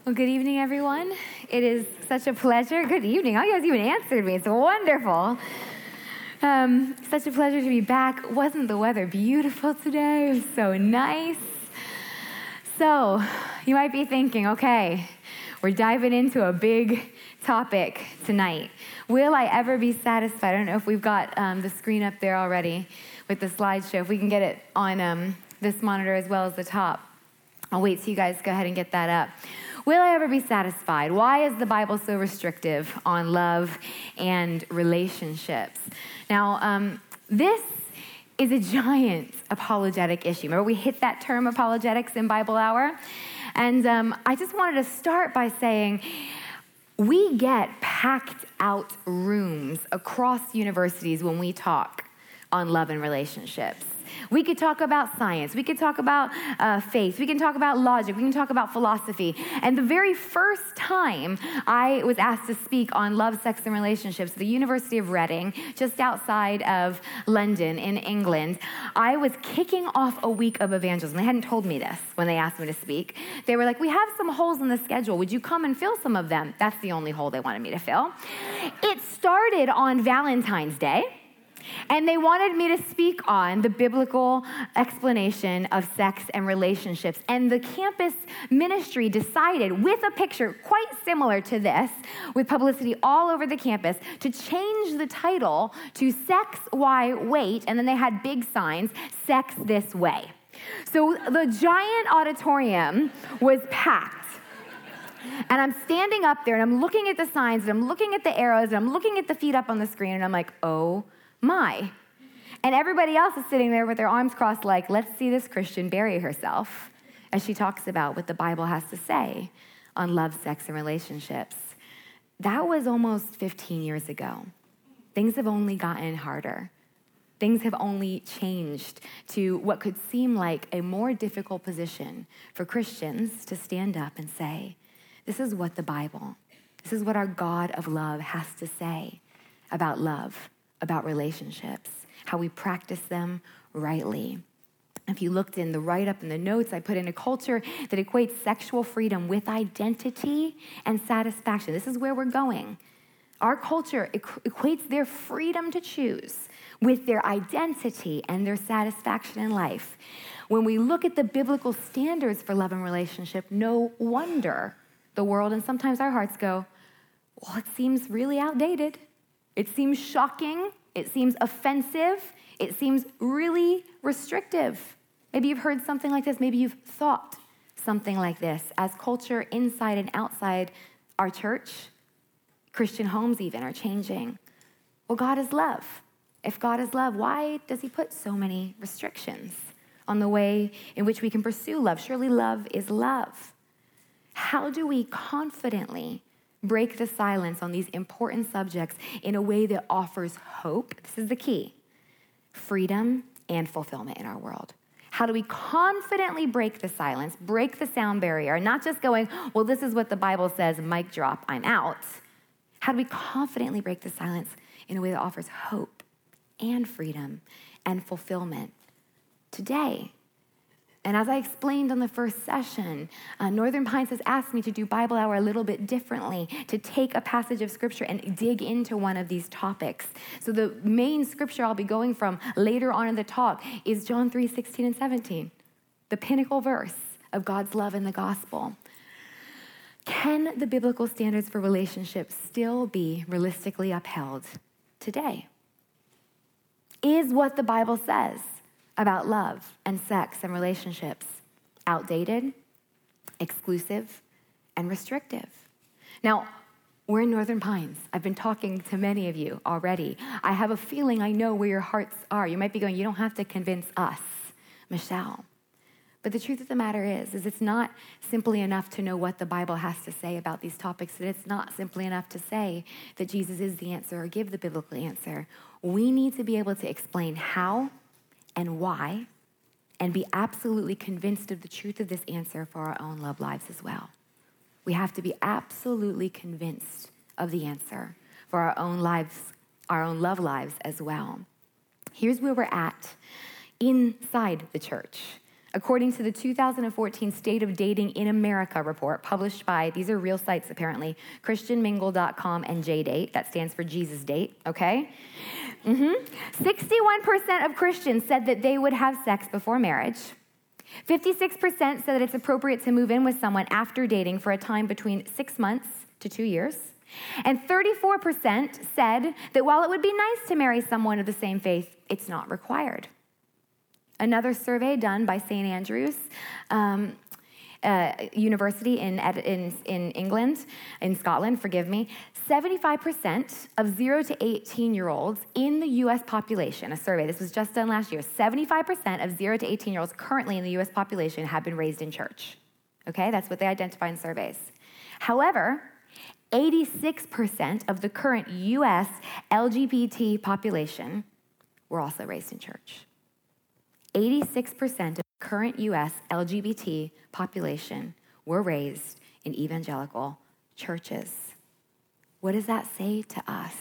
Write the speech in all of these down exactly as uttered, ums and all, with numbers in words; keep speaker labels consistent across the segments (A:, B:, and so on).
A: Well, good evening, everyone. It is such a pleasure. Good evening. Oh, you guys even answered me. It's wonderful. Um, such a pleasure to be back. Wasn't the weather beautiful today? It was so nice. So, you might be thinking, okay, we're diving into a big topic tonight. Will I ever be satisfied? I don't know if we've got um, the screen up there already with the slideshow. If we can get it on um, this monitor as well as the top. I'll wait till you guys go ahead and get that up. Will I ever be satisfied? Why is the Bible so restrictive on love and relationships? Now, um, this is a giant apologetic issue. Remember, we hit that term apologetics in Bible Hour? And um, I just wanted to start by saying we get packed out rooms across universities when we talk on love and relationships. We could talk about science. We could talk about uh, faith. We can talk about logic. We can talk about philosophy. And the very first time I was asked to speak on love, sex, and relationships at the University of Reading, just outside of London in England, I was kicking off a week of evangelism. They hadn't told me this when they asked me to speak. They were like, we have some holes in the schedule. Would you come and fill some of them? That's the only hole they wanted me to fill. It started on Valentine's Day. And they wanted me to speak on the biblical explanation of sex and relationships. And the campus ministry decided, with a picture quite similar to this, with publicity all over the campus, to change the title to Sex, Why, Wait. And then they had big signs, Sex This Way. So the giant auditorium was packed. And I'm standing up there, and I'm looking at the signs, and I'm looking at the arrows, and I'm looking at the feet up on the screen, and I'm like, oh, my. And everybody else is sitting there with their arms crossed like, let's see this Christian bury herself, as she talks about what the Bible has to say on love, sex, and relationships. That was almost fifteen years ago. Things have only gotten harder. Things have only changed to what could seem like a more difficult position for Christians to stand up and say, this is what the Bible, this is what our God of love has to say about love, about relationships, how we practice them rightly. If you looked in the write-up in the notes, I put in a culture that equates sexual freedom with identity and satisfaction. This is where we're going. Our culture equates their freedom to choose with their identity and their satisfaction in life. When we look at the biblical standards for love and relationship, no wonder the world and sometimes our hearts go, well, it seems really outdated. It seems shocking, it seems offensive, it seems really restrictive. Maybe you've heard something like this, maybe you've thought something like this as culture inside and outside our church, Christian homes even, are changing. Well, God is love. If God is love, why does he put so many restrictions on the way in which we can pursue love? Surely love is love. How do we confidently break the silence on these important subjects in a way that offers hope? This is the key. Freedom and fulfillment in our world. How do we confidently break the silence, break the sound barrier, not just going, well, this is what the Bible says, mic drop, I'm out. How do we confidently break the silence in a way that offers hope and freedom and fulfillment today? And as I explained on the first session, uh, Northern Pines has asked me to do Bible Hour a little bit differently, to take a passage of Scripture and dig into one of these topics. So the main Scripture I'll be going from later on in the talk is John three, sixteen and seventeen, the pinnacle verse of God's love in the gospel. Can the biblical standards for relationships still be realistically upheld today? Is what the Bible says about love and sex and relationships outdated, exclusive, and restrictive? Now, we're in Northern Pines. I've been talking to many of you already. I have a feeling I know where your hearts are. You might be going, you don't have to convince us, Michelle. But the truth of the matter is, is it's not simply enough to know what the Bible has to say about these topics, that it's not simply enough to say that Jesus is the answer or give the biblical answer. We need to be able to explain how and why, and be absolutely convinced of the truth of this answer for our own love lives as well. We have to be absolutely convinced of the answer for our own lives, our own love lives as well. Here's where we're at inside the church. According to the two thousand fourteen State of Dating in America report published by, these are real sites apparently, christian mingle dot com and J-Date, that stands for Jesus Date, okay? Mm-hmm. sixty-one percent of Christians said that they would have sex before marriage. fifty-six percent said that it's appropriate to move in with someone after dating for a time between six months to two years. And thirty-four percent said that while it would be nice to marry someone of the same faith, it's not required. Another survey done by Saint Andrews um, uh, University in, in, in England, in Scotland, forgive me, seventy-five percent of zero to eighteen-year-olds in the U S population, a survey, this was just done last year, seventy-five percent of zero to eighteen-year-olds currently in the U S population have been raised in church. Okay, that's what they identify in surveys. However, eighty-six percent of the current U S L G B T population were also raised in church. eighty-six percent of the current U S L G B T population were raised in evangelical churches. What does that say to us?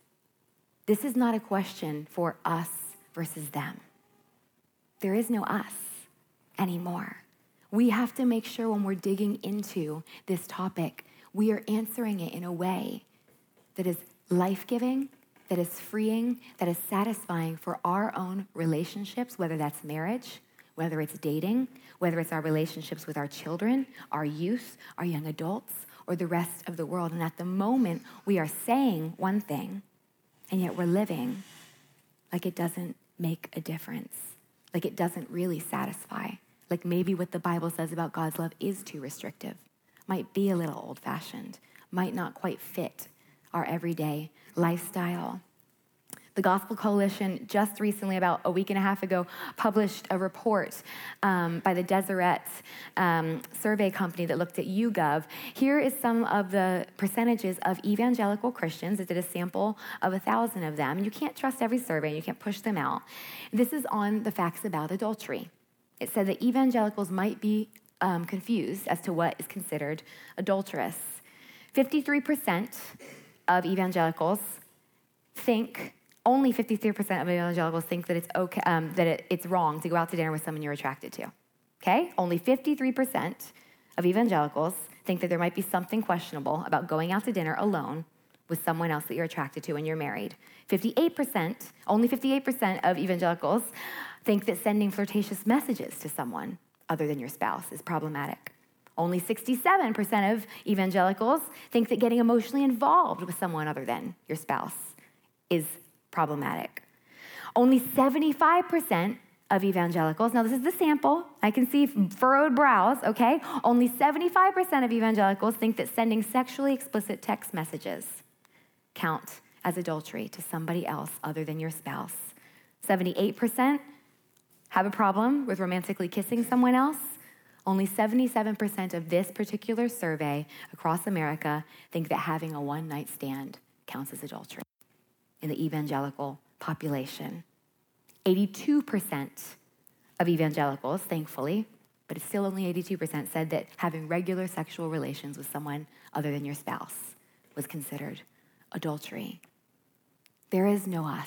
A: This is not a question for us versus them. There is no us anymore. We have to make sure when we're digging into this topic, we are answering it in a way that is life-giving, that is freeing, that is satisfying for our own relationships, whether that's marriage, whether it's dating, whether it's our relationships with our children, our youth, our young adults, or the rest of the world. And at the moment, we are saying one thing, and yet we're living like it doesn't make a difference, like it doesn't really satisfy, like maybe what the Bible says about God's love is too restrictive, might be a little old-fashioned, might not quite fit our everyday lifestyle. The Gospel Coalition just recently, about a week and a half ago, published a report um, by the Deseret um, survey company that looked at YouGov. Here is some of the percentages of evangelical Christians. It did a sample of a thousand of them. You can't trust every survey. You can't push them out. This is on the facts about adultery. It said that evangelicals might be um, confused as to what is considered adulterous. fifty-three percent of evangelicals think Only fifty-three percent of evangelicals think that it's okay, um, that it, it's wrong to go out to dinner with someone you're attracted to. Okay? Only fifty-three percent of evangelicals think that there might be something questionable about going out to dinner alone with someone else that you're attracted to when you're married. fifty-eight percent, only fifty-eight percent of evangelicals think that sending flirtatious messages to someone other than your spouse is problematic. Only sixty-seven percent of evangelicals think that getting emotionally involved with someone other than your spouse is problematic. Only seventy-five percent of evangelicals, now this is the sample, I can see furrowed brows, okay? Only seventy-five percent of evangelicals think that sending sexually explicit text messages count as adultery to somebody else other than your spouse. seventy-eight percent have a problem with romantically kissing someone else. Only seventy-seven percent of this particular survey across America think that having a one-night stand counts as adultery in the evangelical population. eighty-two percent of evangelicals, thankfully, but it's still only eighty-two percent, said that having regular sexual relations with someone other than your spouse was considered adultery. There is no us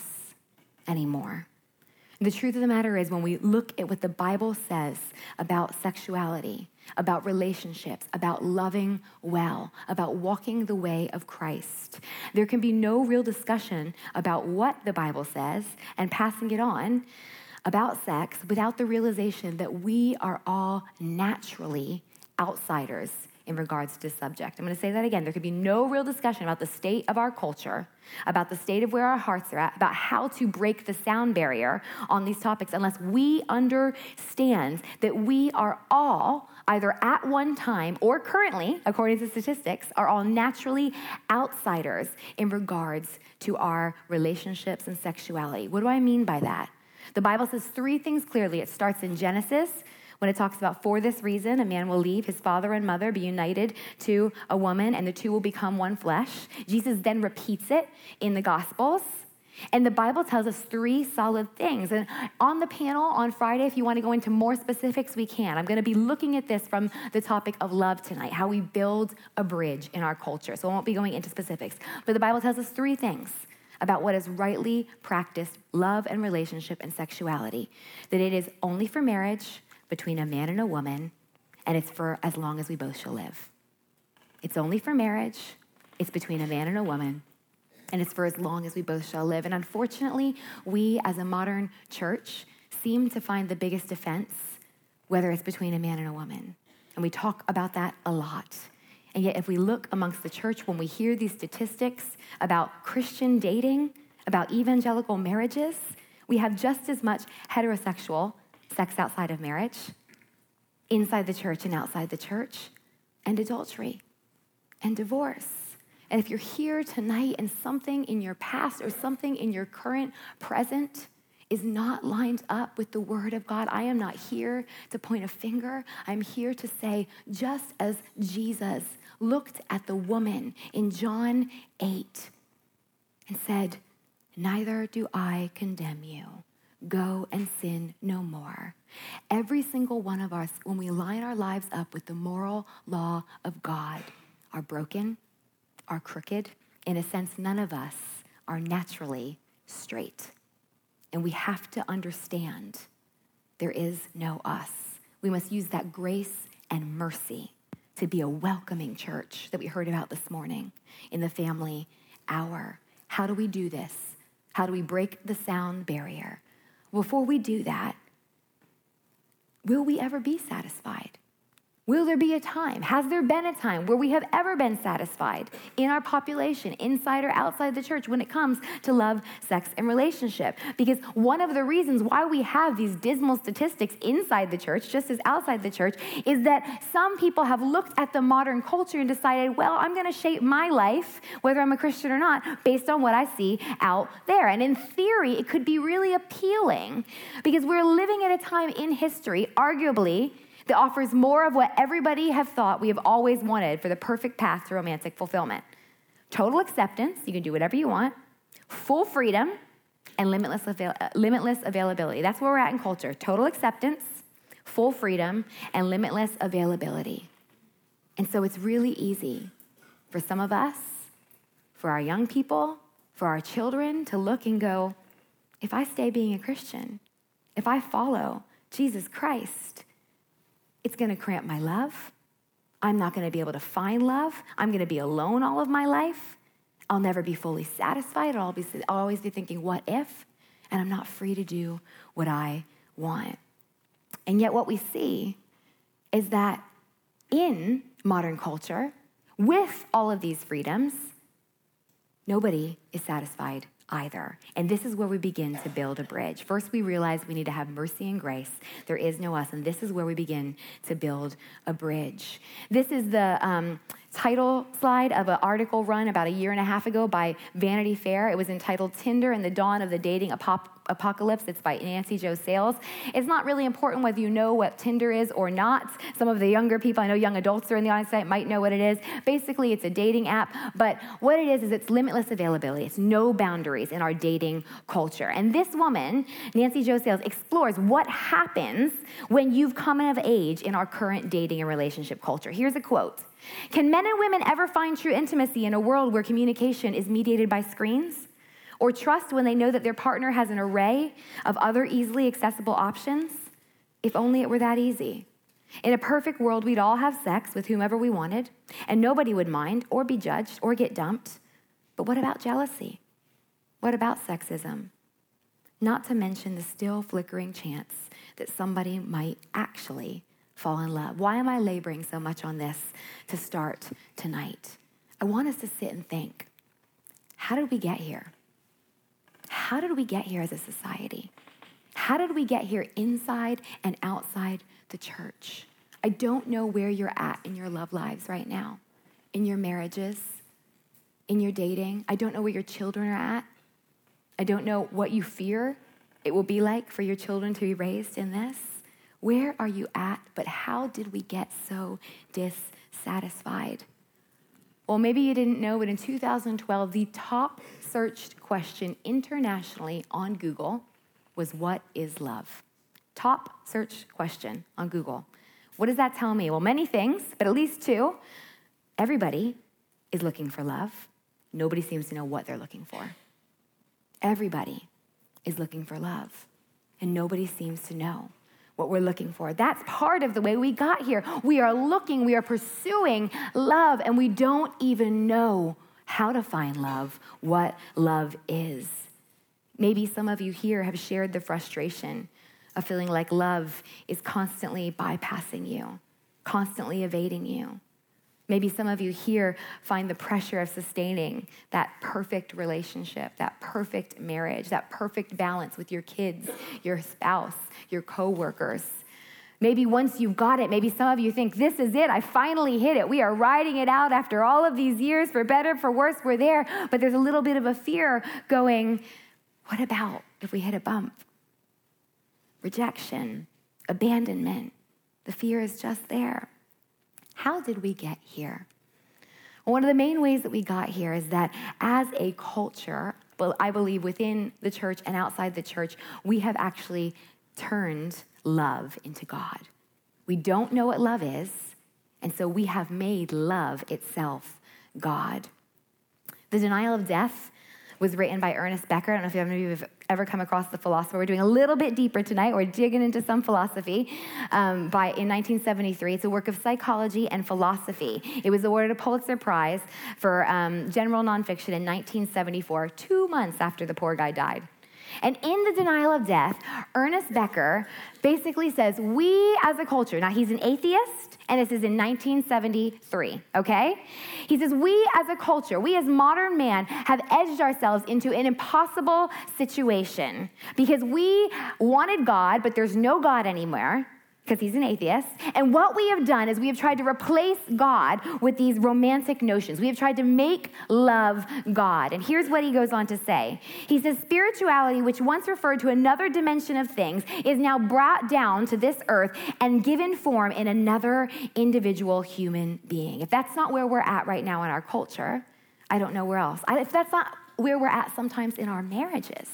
A: anymore. The truth of the matter is, when we look at what the Bible says about sexuality, about relationships, about loving well, about walking the way of Christ, there can be no real discussion about what the Bible says and passing it on about sex without the realization that we are all naturally outsiders in regards to this subject. I'm going to say that again. There could be no real discussion about the state of our culture, about the state of where our hearts are at, about how to break the sound barrier on these topics unless we understand that we are all, either at one time or currently, according to statistics, are all naturally outsiders in regards to our relationships and sexuality. What do I mean by that? The Bible says three things clearly. It starts in Genesis, when it talks about, for this reason, a man will leave his father and mother, be united to a woman, and the two will become one flesh. Jesus then repeats it in the Gospels. And the Bible tells us three solid things. And on the panel on Friday, if you want to go into more specifics, we can. I'm going to be looking at this from the topic of love tonight, how we build a bridge in our culture. So I won't be going into specifics. But the Bible tells us three things about what is rightly practiced love and relationship and sexuality. That it is only for marriage, between a man and a woman, and it's for as long as we both shall live. It's only for marriage. It's between a man and a woman, and it's for as long as we both shall live. And unfortunately, we as a modern church seem to find the biggest offense, whether it's between a man and a woman. And we talk about that a lot. And yet if we look amongst the church, when we hear these statistics about Christian dating, about evangelical marriages, we have just as much heterosexual sex outside of marriage, inside the church and outside the church, and adultery and divorce. And if you're here tonight and something in your past or something in your current present is not lined up with the word of God, I am not here to point a finger. I'm here to say, just as Jesus looked at the woman in John eight and said, neither do I condemn you. Go and sin no more. Every single one of us, when we line our lives up with the moral law of God, are broken, are crooked. In a sense, none of us are naturally straight. And we have to understand there is no us. We must use that grace and mercy to be a welcoming church that we heard about this morning in the family hour. How do we do this? How do we break the sound barrier? Before we do that, will we ever be satisfied? Will there be a time? Has there been a time where we have ever been satisfied in our population, inside or outside the church, when it comes to love, sex, and relationship? Because one of the reasons why we have these dismal statistics inside the church, just as outside the church, is that some people have looked at the modern culture and decided, well, I'm going to shape my life, whether I'm a Christian or not, based on what I see out there. And in theory, it could be really appealing because we're living at a time in history, arguably, that offers more of what everybody have thought we have always wanted for the perfect path to romantic fulfillment. Total acceptance, you can do whatever you want, full freedom, and limitless, avail- limitless availability. That's where we're at in culture. Total acceptance, full freedom, and limitless availability. And so it's really easy for some of us, for our young people, for our children to look and go, if I stay being a Christian, if I follow Jesus Christ, it's going to cramp my love. I'm not going to be able to find love. I'm going to be alone all of my life. I'll never be fully satisfied. I'll, be, I'll always be thinking, what if? And I'm not free to do what I want. And yet what we see is that in modern culture, with all of these freedoms, nobody is satisfied either. And this is where we begin to build a bridge. First, we realize we need to have mercy and grace. There is no us, and this is where we begin to build a bridge. This is the um, title slide of an article run about a year and a half ago by Vanity Fair. It was entitled Tinder and the Dawn of the Dating Apop- Apocalypse. It's by Nancy Jo Sales. It's not really important whether you know what Tinder is or not. Some of the younger people, I know young adults are in the audience tonight, might know what it is. Basically, it's a dating app, but what it is is it's limitless availability. It's no boundaries in our dating culture. And this woman, Nancy Jo Sales, explores what happens when you've come of age in our current dating and relationship culture. Here's a quote. Can men and women ever find true intimacy in a world where communication is mediated by screens? Or trust when they know that their partner has an array of other easily accessible options? If only it were that easy. In a perfect world, we'd all have sex with whomever we wanted, and nobody would mind or be judged or get dumped. But what about jealousy? What about sexism? Not to mention the still flickering chance that somebody might actually fall in love. Why am I laboring so much on this to start tonight? I want us to sit and think, how did we get here? How did we get here as a society? How did we get here inside and outside the church? I don't know where you're at in your love lives right now, in your marriages, in your dating. I don't know where your children are at. I don't know what you fear it will be like for your children to be raised in this. Where are you at? But how did we get so dissatisfied? Well, maybe you didn't know, but in two thousand twelve, the top searched question internationally on Google was, what is love? Top search question on Google. What does that tell me? Well, many things, but at least two. Everybody is looking for love. Nobody seems to know what they're looking for. Everybody is looking for love, and nobody seems to know what we're looking for. That's part of the way we got here. We are looking, we are pursuing love, and we don't even know how to find love, what love is. Maybe some of you here have shared the frustration of feeling like love is constantly bypassing you, constantly evading you. Maybe some of you here find the pressure of sustaining that perfect relationship, that perfect marriage, that perfect balance with your kids, your spouse, your coworkers. Maybe once you've got it, maybe some of you think, this is it, I finally hit it. We are riding it out after all of these years, for better, for worse, we're there. But there's a little bit of a fear going, what about if we hit a bump? Rejection, abandonment. The fear is just there. How did we get here? Well, one of the main ways that we got here is that as a culture, well, I believe within the church and outside the church, we have actually turned love into God. We don't know what love is, and so we have made love itself God. The Denial of Death was written by Ernest Becker. I don't know if any of you have ever come across the philosopher. We're doing a little bit deeper tonight. We're digging into some philosophy um, by in nineteen seventy-three. It's a work of psychology and philosophy. It was awarded a Pulitzer Prize for um, general nonfiction in nineteen seventy-four, two months after the poor guy died. And in The Denial of Death, Ernest Becker basically says, we as a culture, now he's an atheist, and this is in nineteen seventy-three, okay? He says, we as a culture, we as modern man have edged ourselves into an impossible situation because we wanted God, but there's no God anymore, because he's an atheist. And what we have done is we have tried to replace God with these romantic notions. We have tried to make love God. And here's what he goes on to say. He says, spirituality, which once referred to another dimension of things, is now brought down to this earth and given form in another individual human being. If that's not where we're at right now in our culture, I don't know where else. I, if that's not where we're at sometimes in our marriages,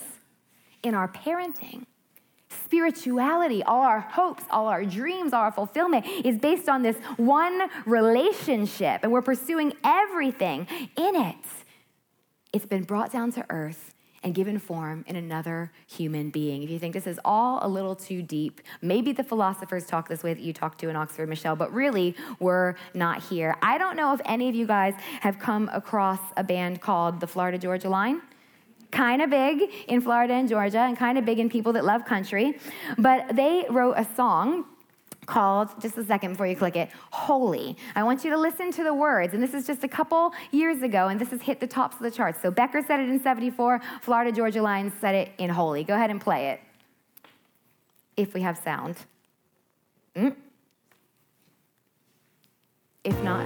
A: in our parenting, spirituality, all our hopes, all our dreams, all our fulfillment is based on this one relationship, and we're pursuing everything in it. It's been brought down to earth and given form in another human being. If you think this is all a little too deep, maybe the philosophers talk this way that you talk to in Oxford, Michelle, but really we're not here. I don't know if any of you guys have come across a band called the Florida Georgia Line. Kind of big in Florida and Georgia and kind of big in people that love country. But they wrote a song called, just a second before you click it, Holy. I want you to listen to the words. And this is just a couple years ago, and this has hit the tops of the charts. So Becker said it in seventy-four, Florida Georgia Line said it in Holy. Go ahead and play it, if we have sound. Mm. If not...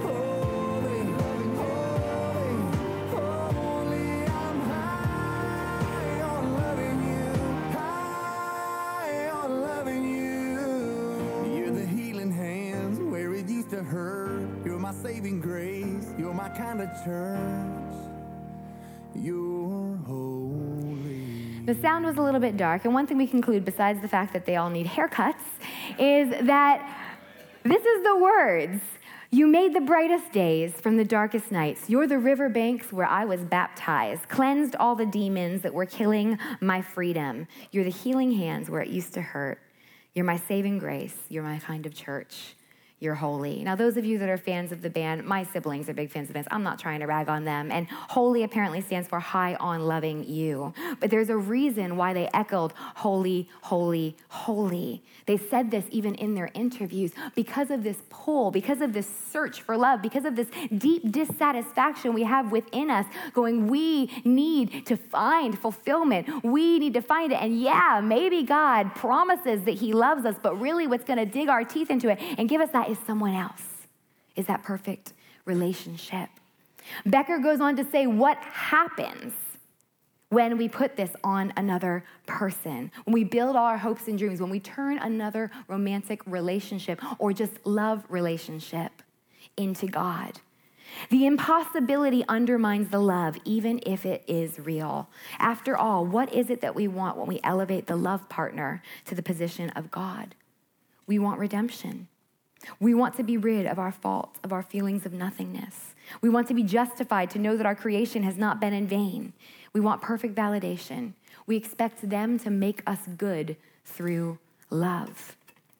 B: You're my saving grace. You're my kind of church. You're holy.
A: The sound was a little bit dark, and one thing we conclude, besides the fact that they all need haircuts, is that this is the words. You made the brightest days from the darkest nights. You're the riverbanks where I was baptized, cleansed all the demons that were killing my freedom. You're the healing hands where it used to hurt. You're my saving grace. You're my kind of church. You're holy. Now, those of you that are fans of the band, my siblings are big fans of the band. I'm not trying to rag on them. And holy apparently stands for high on loving you. But there's a reason why they echoed holy, holy, holy. They said this even in their interviews because of this pull, because of this search for love, because of this deep dissatisfaction we have within us going, we need to find fulfillment. We need to find it. And yeah, maybe God promises that he loves us, but really what's going to dig our teeth into it and give us that is someone else, is that perfect relationship. Becker goes on to say what happens when we put this on another person, when we build all our hopes and dreams, when we turn another romantic relationship or just love relationship into God. The impossibility undermines the love, even if it is real. After all, what is it that we want when we elevate the love partner to the position of God? We want redemption. We want to be rid of our faults, of our feelings of nothingness. We want to be justified to know that our creation has not been in vain. We want perfect validation. We expect them to make us good through love.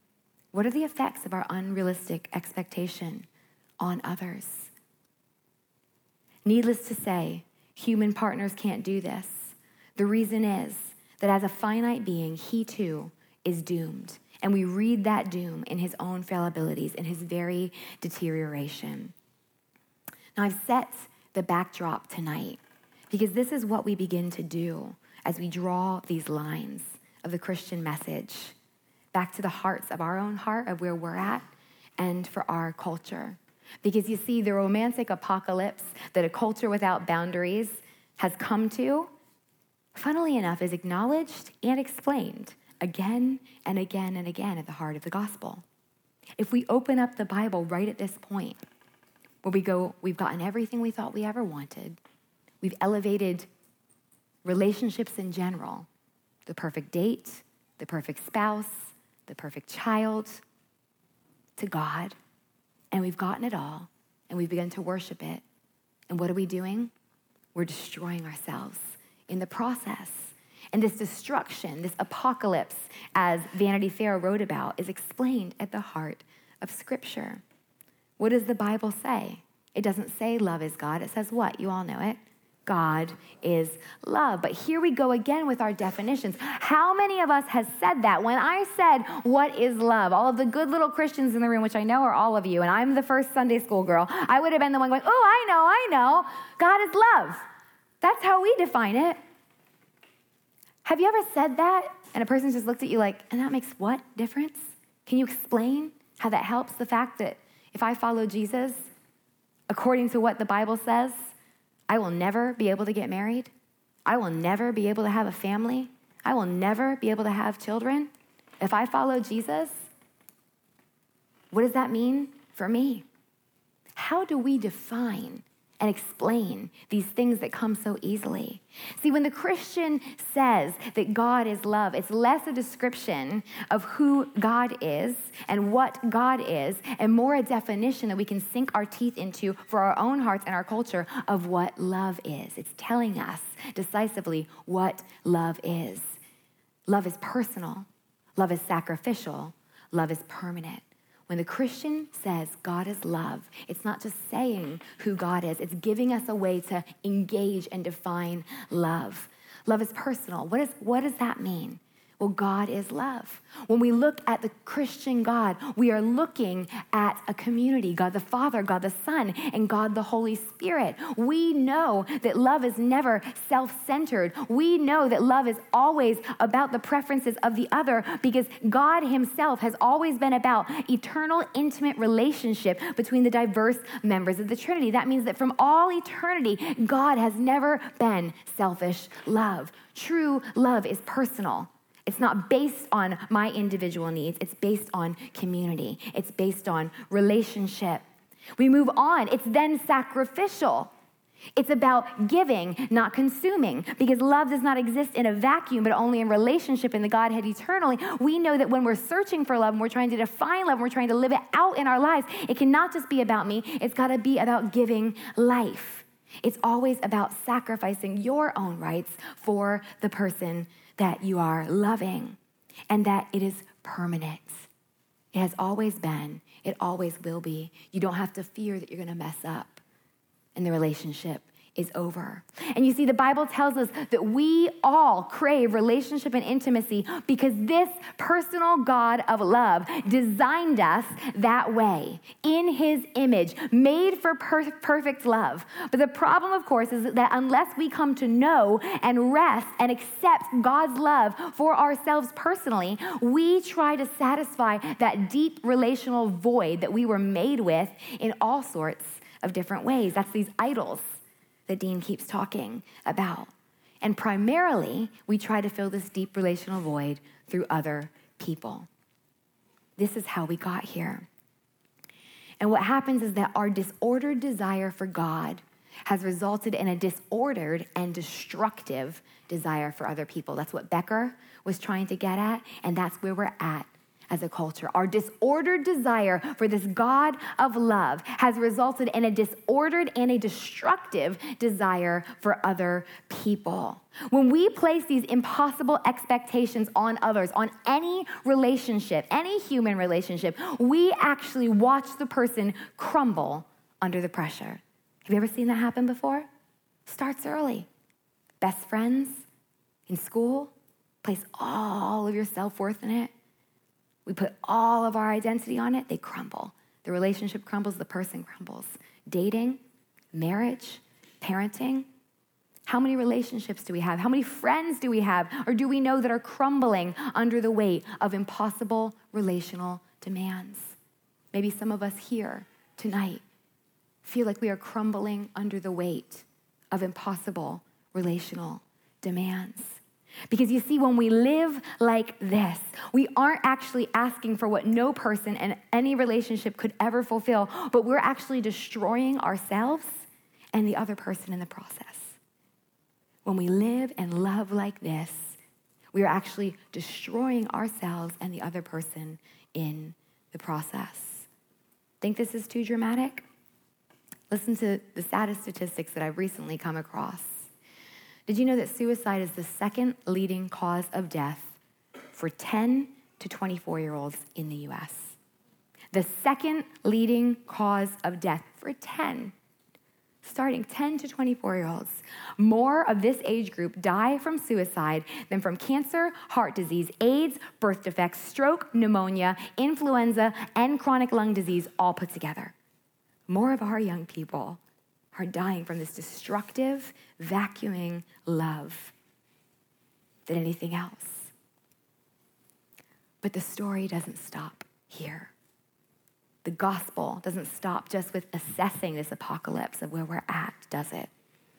A: What are the effects of our unrealistic expectation on others? Needless to say, human partners can't do this. The reason is that as a finite being, he too is doomed. And we read that doom in his own fallibilities, in his very deterioration. Now, I've set the backdrop tonight because this is what we begin to do as we draw these lines of the Christian message back to the hearts of our own heart, of where we're at, and for our culture. Because you see, the romantic apocalypse that a culture without boundaries has come to, funnily enough, is acknowledged and explained again and again and again at the heart of the gospel. If we open up the Bible right at this point, where we go, we've gotten everything we thought we ever wanted, we've elevated relationships in general, the perfect date, the perfect spouse, the perfect child, to God, and we've gotten it all, and we've begun to worship it. And what are we doing? We're destroying ourselves in the process. And this destruction, this apocalypse, as Vanity Fair wrote about, is explained at the heart of Scripture. What does the Bible say? It doesn't say love is God. It says what? You all know it. God is love. But here we go again with our definitions. How many of us has said that? When I said, what is love? All of the good little Christians in the room, which I know are all of you, and I'm the first Sunday school girl, I would have been the one going, oh, I know, I know. God is love. That's how we define it. Have you ever said that? And a person just looked at you like, and that makes what difference? Can you explain how that helps the fact that if I follow Jesus, according to what the Bible says, I will never be able to get married. I will never be able to have a family. I will never be able to have children. If I follow Jesus, what does that mean for me? How do we define and explain these things that come so easily? See, when the Christian says that God is love, it's less a description of who God is and what God is, and more a definition that we can sink our teeth into for our own hearts and our culture of what love is. It's telling us decisively what love is. Love is personal. Love is sacrificial. Love is permanent. When the Christian says God is love, it's not just saying who God is, it's giving us a way to engage and define love. Love is personal. What, is, what does that mean? Well, God is love. When we look at the Christian God, we are looking at a community, God the Father, God the Son, and God the Holy Spirit. We know that love is never self-centered. We know that love is always about the preferences of the other because God himself has always been about eternal, intimate relationship between the diverse members of the Trinity. That means that from all eternity, God has never been selfish love. True love is personal. It's not based on my individual needs. It's based on community. It's based on relationship. We move on. It's then sacrificial. It's about giving, not consuming, because love does not exist in a vacuum, but only in relationship in the Godhead eternally. We know that when we're searching for love, and we're trying to define love, and we're trying to live it out in our lives, it cannot just be about me. It's got to be about giving life. It's always about sacrificing your own rights for the person that you are loving, and that it is permanent. It has always been. It always will be. You don't have to fear that you're going to mess up, and the relationship is over. And you see, the Bible tells us that we all crave relationship and intimacy because this personal God of love designed us that way, in his image, made for per- perfect love. But the problem, of course, is that unless we come to know and rest and accept God's love for ourselves personally, we try to satisfy that deep relational void that we were made with in all sorts of different ways. That's these idols that Dean keeps talking about. And primarily, we try to fill this deep relational void through other people. This is how we got here. And what happens is that our disordered desire for God has resulted in a disordered and destructive desire for other people. That's what Becker was trying to get at, and that's where we're at as a culture. Our disordered desire for this God of love has resulted in a disordered and a destructive desire for other people. When we place these impossible expectations on others, on any relationship, any human relationship, we actually watch the person crumble under the pressure. Have you ever seen that happen before? Starts early. Best friends in school, place all of your self-worth in it. We put all of our identity on it, they crumble. The relationship crumbles, the person crumbles. Dating, marriage, parenting. How many relationships do we have? How many friends do we have? Or do we know that are crumbling under the weight of impossible relational demands? Maybe some of us here tonight feel like we are crumbling under the weight of impossible relational demands. Because you see, when we live like this, we aren't actually asking for what no person in any relationship could ever fulfill, but we're actually destroying ourselves and the other person in the process. When we live and love like this, we are actually destroying ourselves and the other person in the process. Think this is too dramatic? Listen to the saddest statistics that I've recently come across. Did you know that suicide is the second leading cause of death for ten to twenty-four-year-olds in the U S? The second leading cause of death for ten, starting ten to twenty-four-year-olds. More of this age group die from suicide than from cancer, heart disease, AIDS, birth defects, stroke, pneumonia, influenza, and chronic lung disease all put together. More of our young people are dying from this destructive, vacuuming love than anything else. But the story doesn't stop here. The gospel doesn't stop just with assessing this apocalypse of where we're at, does it?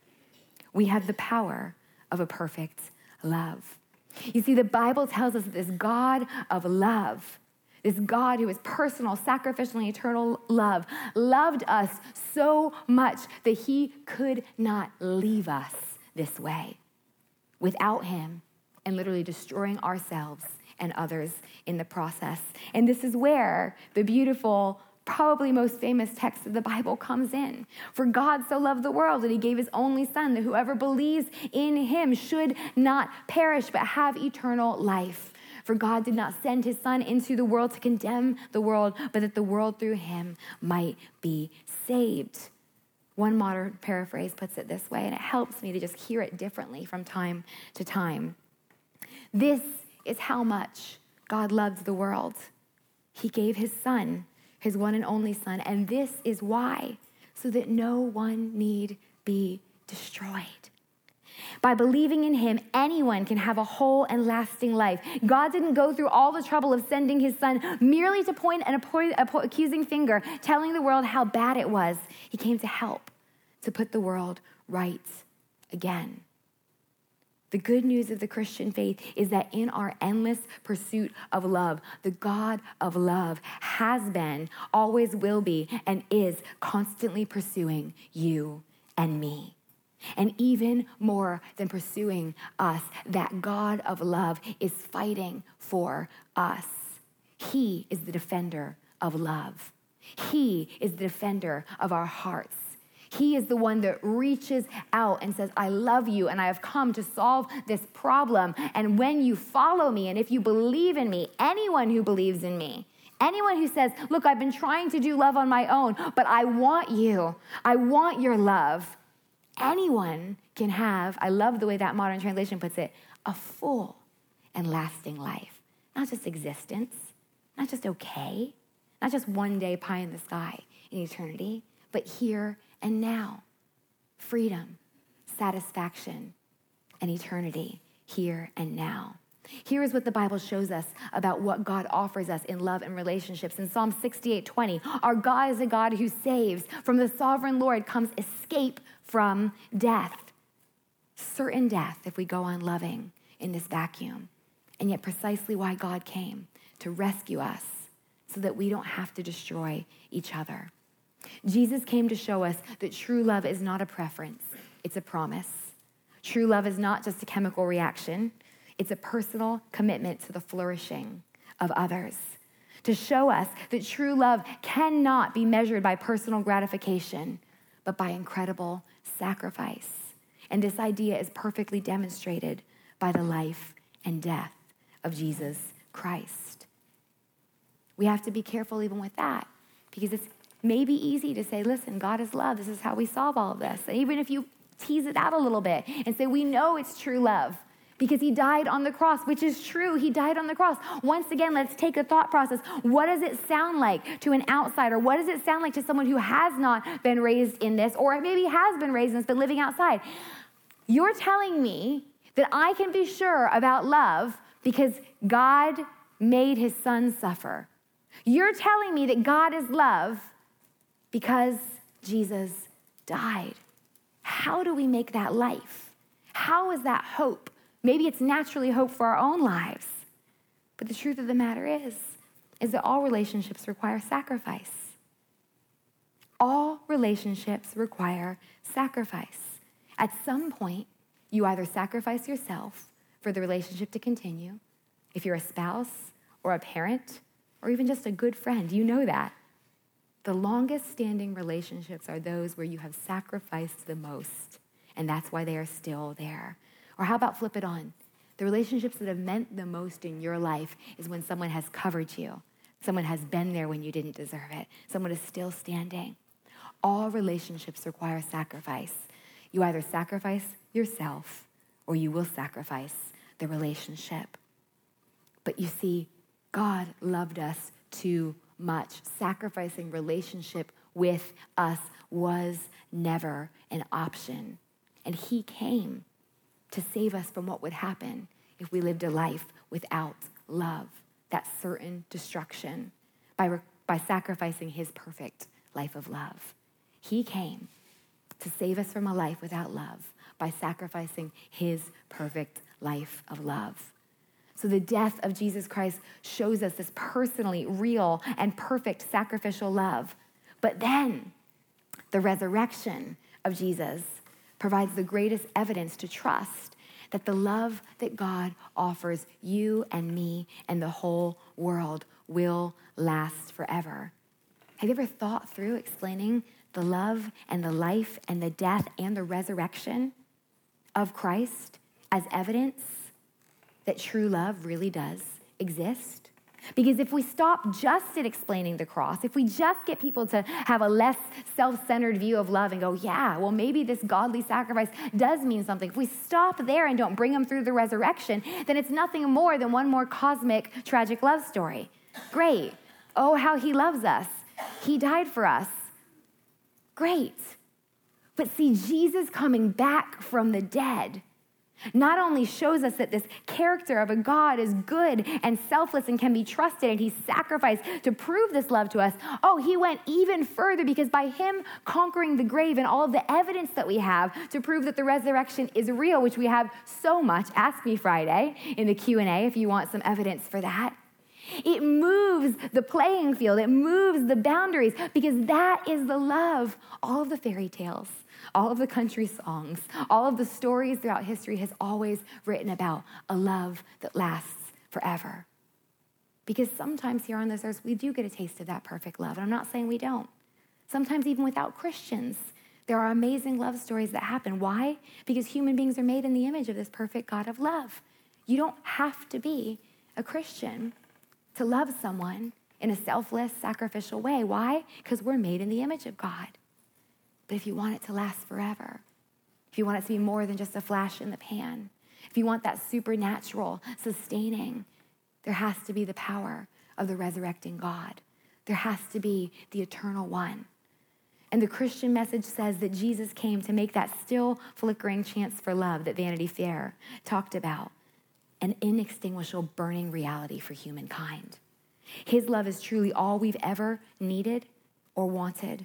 A: We have the power of a perfect love. You see, the Bible tells us that this God of love, this God who is personal, sacrificial, and eternal love, loved us so much that he could not leave us this way without him and literally destroying ourselves and others in the process. And this is where the beautiful, probably most famous text of the Bible comes in. For God so loved the world that he gave his only son, that whoever believes in him should not perish but have eternal life. For God did not send his son into the world to condemn the world, but that the world through him might be saved. One modern paraphrase puts it this way, and it helps me to just hear it differently from time to time. This is how much God loved the world. He gave his son, his one and only son, and this is why, so that no one need be destroyed. By believing in him, anyone can have a whole and lasting life. God didn't go through all the trouble of sending his son merely to point an accusing finger, telling the world how bad it was. He came to help, to put the world right again. The good news of the Christian faith is that in our endless pursuit of love, the God of love has been, always will be, and is constantly pursuing you and me. And even more than pursuing us, that God of love is fighting for us. He is the defender of love. He is the defender of our hearts. He is the one that reaches out and says, I love you and I have come to solve this problem. And when you follow me and if you believe in me, anyone who believes in me, anyone who says, look, I've been trying to do love on my own, but I want you. I want your love. Anyone can have, I love the way that modern translation puts it, a full and lasting life. Not just existence, not just okay, not just one day pie in the sky in eternity, but here and now. Freedom, satisfaction, and eternity here and now. Here is what the Bible shows us about what God offers us in love and relationships. In Psalm sixty-eight twenty, our God is a God who saves. From the sovereign Lord comes escape from death. Certain death if we go on loving in this vacuum. And yet precisely why God came, to rescue us so that we don't have to destroy each other. Jesus came to show us that true love is not a preference, it's a promise. True love is not just a chemical reaction. It's a personal commitment to the flourishing of others. to show us that true love cannot be measured by personal gratification, but by incredible sacrifice. And this idea is perfectly demonstrated by the life and death of Jesus Christ. We have to be careful even with that, because it's maybe easy to say, listen, God is love. This is how we solve all of this. And even if you tease it out a little bit and say, we know it's true love because he died on the cross, which is true. He died on the cross. Once again, let's take a thought process. What does it sound like to an outsider? What does it sound like to someone who has not been raised in this, or maybe has been raised in this but living outside? You're telling me that I can be sure about love because God made his son suffer. You're telling me that God is love because Jesus died. How do we make that life? How is that hope? Maybe it's naturally hope for our own lives. But the truth of the matter is, is that all relationships require sacrifice. All relationships require sacrifice. At some point, you either sacrifice yourself for the relationship to continue. If you're a spouse or a parent or even just a good friend, you know that. The longest standing relationships are those where you have sacrificed the most, and that's why they are still there. Or how about flip it on? The relationships that have meant the most in your life is when someone has covered you. Someone has been there when you didn't deserve it. Someone is still standing. All relationships require sacrifice. You either sacrifice yourself or you will sacrifice the relationship. But you see, God loved us too much. Sacrificing relationship with us was never an option. And he came to save us from what would happen if we lived a life without love, that certain destruction, by, by sacrificing his perfect life of love. He came to save us from a life without love by sacrificing his perfect life of love. So the death of Jesus Christ shows us this personally real and perfect sacrificial love. But then the resurrection of Jesus provides the greatest evidence to trust that the love that God offers you and me and the whole world will last forever. Have you ever thought through explaining the love and the life and the death and the resurrection of Christ as evidence that true love really does exist? Because if we stop just at explaining the cross, if we just get people to have a less self-centered view of love and go, yeah, well, maybe this godly sacrifice does mean something. If we stop there and don't bring them through the resurrection, then it's nothing more than one more cosmic, tragic love story. Great. Oh, how he loves us. He died for us. Great. But see, Jesus coming back from the dead not only shows us that this character of a God is good and selfless and can be trusted, and he sacrificed to prove this love to us. Oh, he went even further, because by him conquering the grave and all of the evidence that we have to prove that the resurrection is real, which we have so much, Ask Me Friday in the Q and A if you want some evidence for that. It moves the playing field. It moves the boundaries, because that is the love. All of the fairy tales, all of the country songs, all of the stories throughout history has always written about a love that lasts forever. Because sometimes here on this earth, we do get a taste of that perfect love. And I'm not saying we don't. Sometimes even without Christians, there are amazing love stories that happen. Why? Because human beings are made in the image of this perfect God of love. You don't have to be a Christian to love someone in a selfless, sacrificial way. Why? Because we're made in the image of God. But if you want it to last forever, if you want it to be more than just a flash in the pan, if you want that supernatural, sustaining, there has to be the power of the resurrecting God. There has to be the eternal one. And the Christian message says that Jesus came to make that still flickering chance for love that Vanity Fair talked about an inextinguishable, burning reality for humankind. His love is truly all we've ever needed or wanted.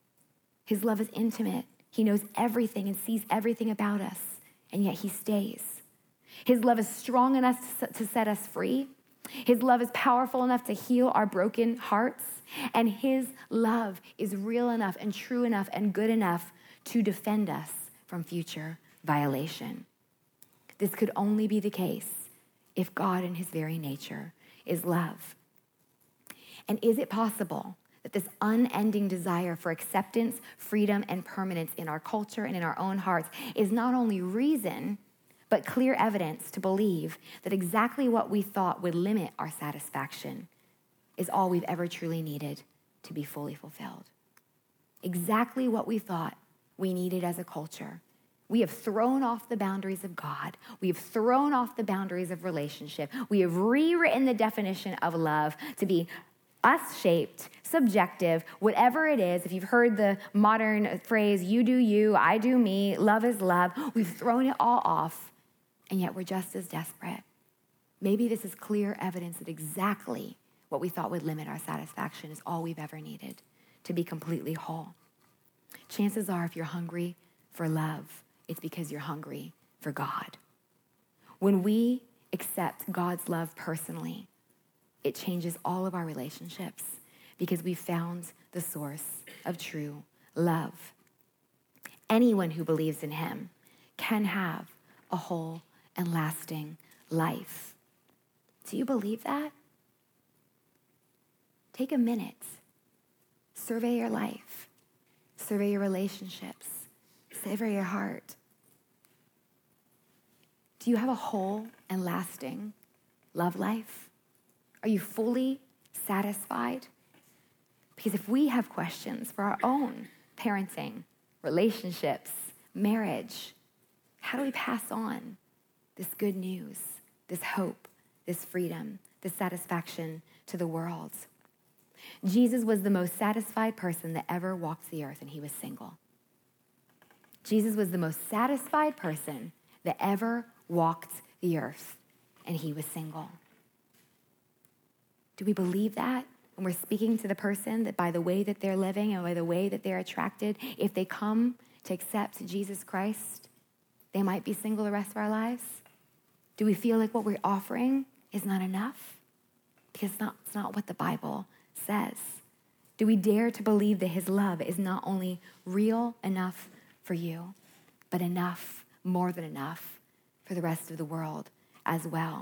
A: His love is intimate. He knows everything and sees everything about us, and yet he stays. His love is strong enough to set us free. His love is powerful enough to heal our broken hearts, and his love is real enough and true enough and good enough to defend us from future violation. This could only be the case if God in his very nature is love. And is it possible that this unending desire for acceptance, freedom, and permanence in our culture and in our own hearts is not only reason, but clear evidence to believe that exactly what we thought would limit our satisfaction is all we've ever truly needed to be fully fulfilled? Exactly what we thought we needed as a culture. We have thrown off the boundaries of God. We have thrown off the boundaries of relationship. We have rewritten the definition of love to be us-shaped, subjective, whatever it is. If you've heard the modern phrase, you do you, I do me, love is love, we've thrown it all off, and yet we're just as desperate. Maybe this is clear evidence that exactly what we thought would limit our satisfaction is all we've ever needed to be completely whole. Chances are, if you're hungry for love, it's because you're hungry for God. When we accept God's love personally, it changes all of our relationships because we found the source of true love. Anyone who believes in him can have a whole and lasting life. Do you believe that? Take a minute. Survey your life. Survey your relationships. Survey your heart. Do you have a whole and lasting love life? Are you fully satisfied? Because if we have questions for our own parenting, relationships, marriage, how do we pass on this good news, this hope, this freedom, this satisfaction to the world? Jesus was the most satisfied person that ever walked the earth, and he was single. Jesus was the most satisfied person that ever walked the earth, and he was single. Do we believe that when we're speaking to the person, that by the way that they're living and by the way that they're attracted, if they come to accept Jesus Christ, they might be single the rest of our lives? Do we feel like what we're offering is not enough? Because it's not, it's not what the Bible says. Do we dare to believe that his love is not only real enough for you, but enough, more than enough, for the rest of the world as well?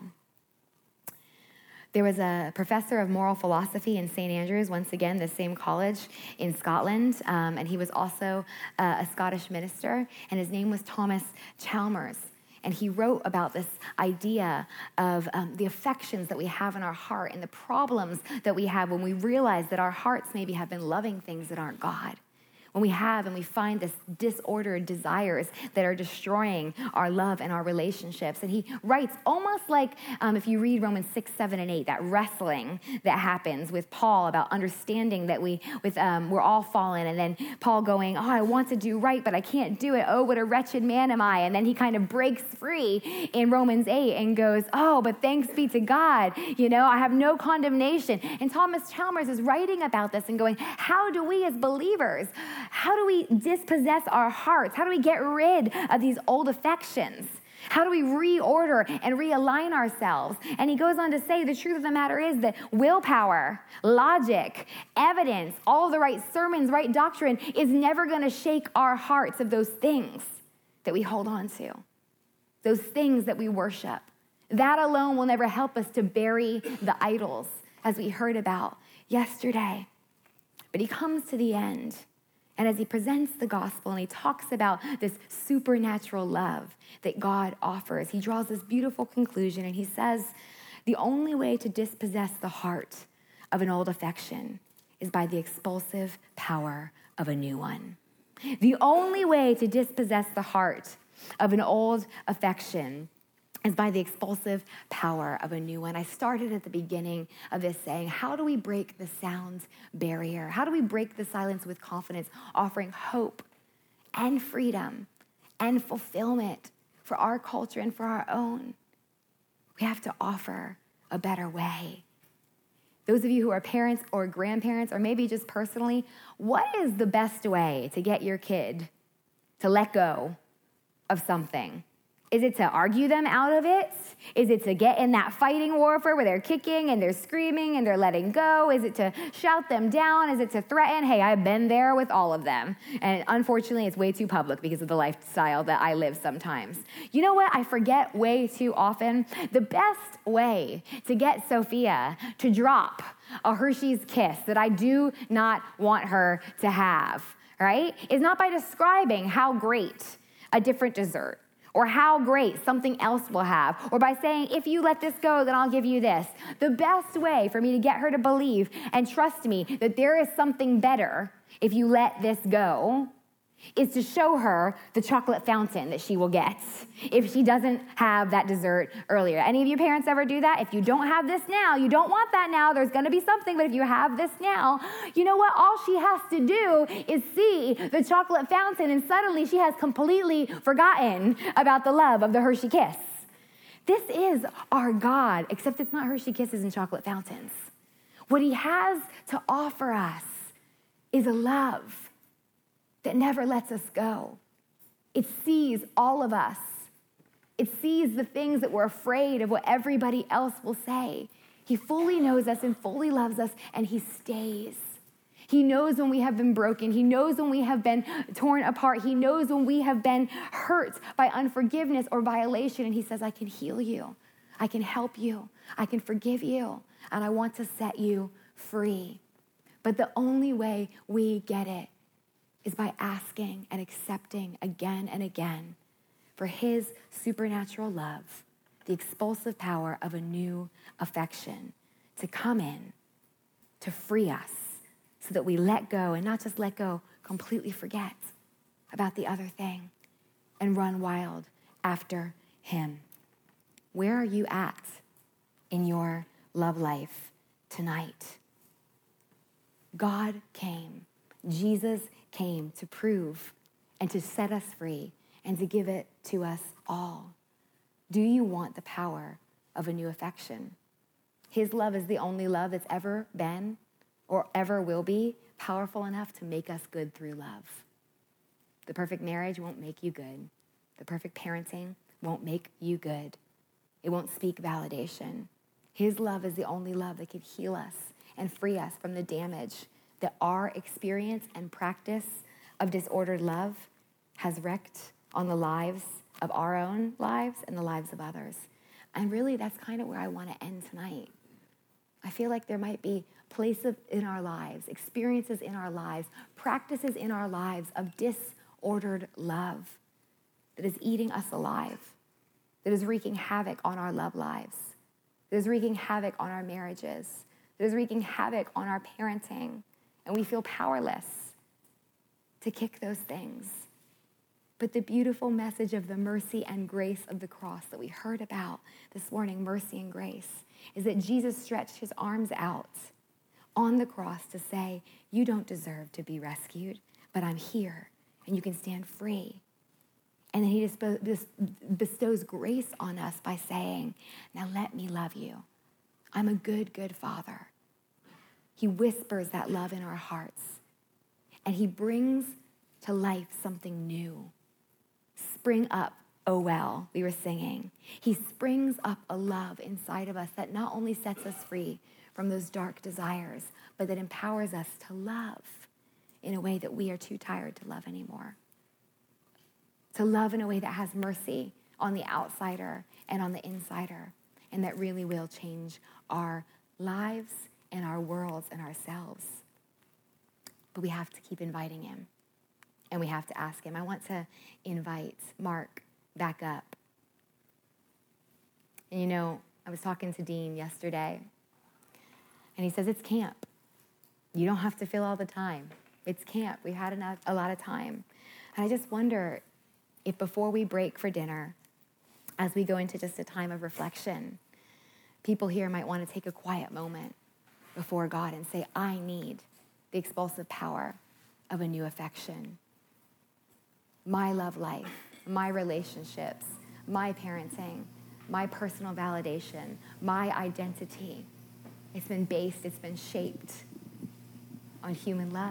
A: There was a professor of moral philosophy in Saint Andrews, once again, the same college in Scotland, um, and he was also uh, a Scottish minister, and his name was Thomas Chalmers. And he wrote about this idea of um, the affections that we have in our heart and the problems that we have when we realize that our hearts maybe have been loving things that aren't God. When we have and we find this disordered desires that are destroying our love and our relationships. And he writes almost like um, if you read Romans six, seven, and eight, that wrestling that happens with Paul about understanding that we, with um, we're all fallen. And then Paul going, oh, I want to do right, but I can't do it. Oh, what a wretched man am I. And then he kind of breaks free in Romans eight and goes, oh, but thanks be to God. You know, I have no condemnation. And Thomas Chalmers is writing about this and going, how do we as believers, how do we dispossess our hearts? How do we get rid of these old affections? How do we reorder and realign ourselves? And he goes on to say the truth of the matter is that willpower, logic, evidence, all the right sermons, right doctrine is never going to shake our hearts of those things that we hold on to, those things that we worship. That alone will never help us to bury the idols, as we heard about yesterday. But he comes to the end. And as he presents the gospel and he talks about this supernatural love that God offers, he draws this beautiful conclusion and he says, the only way to dispossess the heart of an old affection is by the expulsive power of a new one. The only way to dispossess the heart of an old affection is by the expulsive power of a new one. I started at the beginning of this saying, how do we break the sound barrier? How do we break the silence with confidence, offering hope and freedom and fulfillment for our culture and for our own? We have to offer a better way. Those of you who are parents or grandparents, or maybe just personally, what is the best way to get your kid to let go of something? Is it to argue them out of it? Is it to get in that fighting warfare where they're kicking and they're screaming and they're letting go? Is it to shout them down? Is it to threaten? Hey, I've been there with all of them. And unfortunately, it's way too public because of the lifestyle that I live sometimes. You know what? I forget way too often. The best way to get Sophia to drop a Hershey's Kiss that I do not want her to have, right, is not by describing how great a different dessert or how great something else will have, or by saying, if you let this go, then I'll give you this. The best way for me to get her to believe and trust me that there is something better if you let this go is to show her the chocolate fountain that she will get if she doesn't have that dessert earlier. Any of you parents ever do that? If you don't have this now, you don't want that now, there's gonna be something, but if you have this now, you know what? All she has to do is see the chocolate fountain, and suddenly she has completely forgotten about the love of the Hershey Kiss. This is our God, except it's not Hershey Kisses and chocolate fountains. What he has to offer us is a love that never lets us go. It sees all of us. It sees the things that we're afraid of what everybody else will say. He fully knows us and fully loves us, and he stays. He knows when we have been broken. He knows when we have been torn apart. He knows when we have been hurt by unforgiveness or violation, and he says, I can heal you. I can help you. I can forgive you, and I want to set you free. But the only way we get it is by asking and accepting again and again for his supernatural love, the expulsive power of a new affection to come in, to free us so that we let go, and not just let go, completely forget about the other thing and run wild after him. Where are you at in your love life tonight? God came. Jesus came to prove and to set us free and to give it to us all. Do you want the power of a new affection? His love is the only love that's ever been or ever will be powerful enough to make us good through love. The perfect marriage won't make you good. The perfect parenting won't make you good. It won't speak validation. His love is the only love that can heal us and free us from the damage that our experience and practice of disordered love has wreaked on the lives of our own lives and the lives of others. And really, that's kind of where I want to end tonight. I feel like there might be places in our lives, experiences in our lives, practices in our lives of disordered love that is eating us alive, that is wreaking havoc on our love lives, that is wreaking havoc on our marriages, that is wreaking havoc on our parenting, and we feel powerless to kick those things. But the beautiful message of the mercy and grace of the cross that we heard about this morning, mercy and grace, is that Jesus stretched his arms out on the cross to say, you don't deserve to be rescued, but I'm here, and you can stand free. And then he just bestows grace on us by saying, now let me love you. I'm a good, good father. He whispers that love in our hearts, and he brings to life something new. Spring up, oh well, we were singing. He springs up a love inside of us that not only sets us free from those dark desires, but that empowers us to love in a way that we are too tired to love anymore. To love in a way that has mercy on the outsider and on the insider, and that really will change our lives and our worlds and ourselves. But we have to keep inviting him, and we have to ask him. I want to invite Mark back up. And you know, I was talking to Dean yesterday, and he says, it's camp. You don't have to fill all the time. It's camp. We had enough, a lot of time. And I just wonder if before we break for dinner, as we go into just a time of reflection, people here might want to take a quiet moment before God and say, I need the expulsive power of a new affection. My love life, my relationships, my parenting, my personal validation, my identity. It's been based, it's been shaped on human love.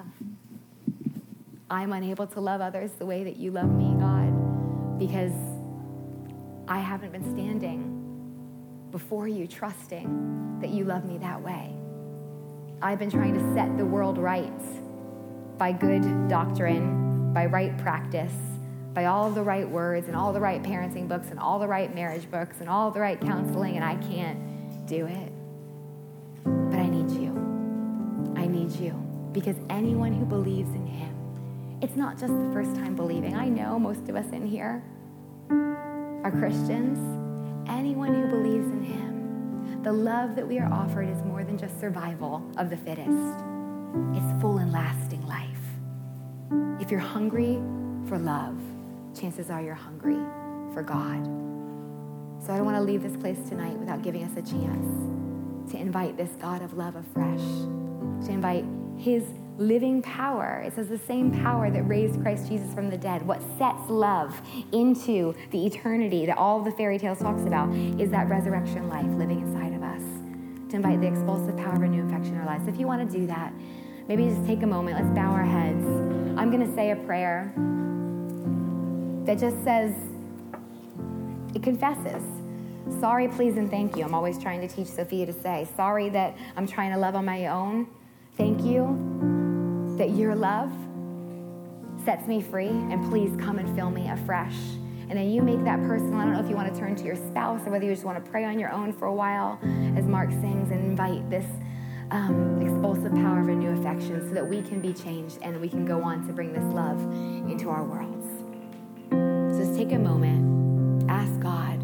A: I'm unable to love others the way that you love me, God, because I haven't been standing before you trusting that you love me that way. I've been trying to set the world right by good doctrine, by right practice, by all the right words and all the right parenting books and all the right marriage books and all the right counseling, and I can't do it. But I need you. I need you. Because anyone who believes in him, it's not just the first time believing. I know most of us in here are Christians. Anyone who believes in him, the love that we are offered is more than just survival of the fittest. It's full and lasting life. If you're hungry for love, chances are you're hungry for God. So I don't want to leave this place tonight without giving us a chance to invite this God of love afresh, to invite his living power. It says the same power that raised Christ Jesus from the dead. What sets love into the eternity that all the fairy tales talks about is that resurrection life living inside of us. To invite the expulsive power of a new infection in our lives. So if you want to do that, maybe just take a moment. Let's bow our heads. I'm going to say a prayer that just says, it confesses. Sorry, please, and thank you. I'm always trying to teach Sophia to say, sorry that I'm trying to love on my own. Thank you that your love sets me free, and please come and fill me afresh. And then you make that personal. I don't know if you want to turn to your spouse or whether you just want to pray on your own for a while as Mark sings and invite this um, expulsive power of a new affection so that we can be changed and we can go on to bring this love into our worlds. So just take a moment, ask God,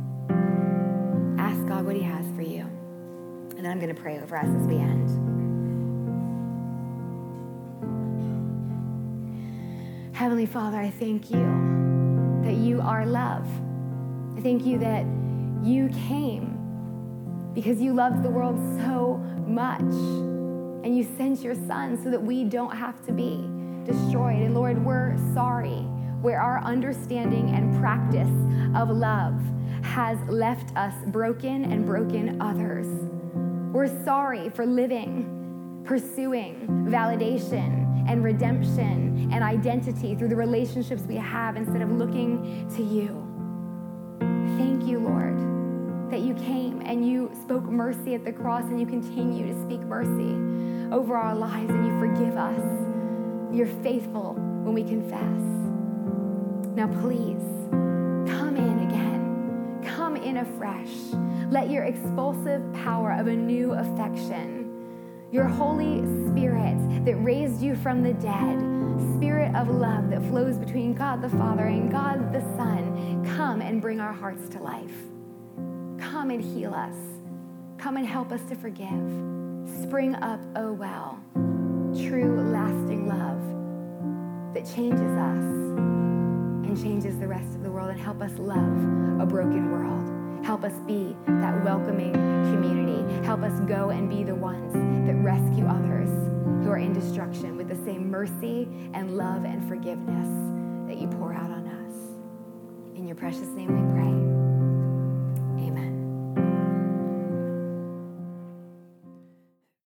A: ask God what he has for you. And then I'm going to pray over us as we end. Heavenly Father, I thank you that you are love. I thank you that you came because you loved the world so much, and you sent your son so that we don't have to be destroyed. And Lord, we're sorry where our understanding and practice of love has left us broken and broken others. We're sorry for living, pursuing validation and redemption and identity through the relationships we have instead of looking to you. Thank you, Lord, that you came and you spoke mercy at the cross, and you continue to speak mercy over our lives, and you forgive us. You're faithful when we confess. Now please, come in again. Come in afresh. Let your expulsive power of a new affection, your Holy Spirit that raised you from the dead, Spirit of love that flows between God the Father and God the Son, come and bring our hearts to life. Come and heal us. Come and help us to forgive. Spring up, oh well, true lasting love that changes us and changes the rest of the world, and help us love a broken world. Help us be that welcoming community. Help us go and be the ones that rescue others who are in destruction with the same mercy and love and forgiveness that you pour out on us. In your precious name we pray.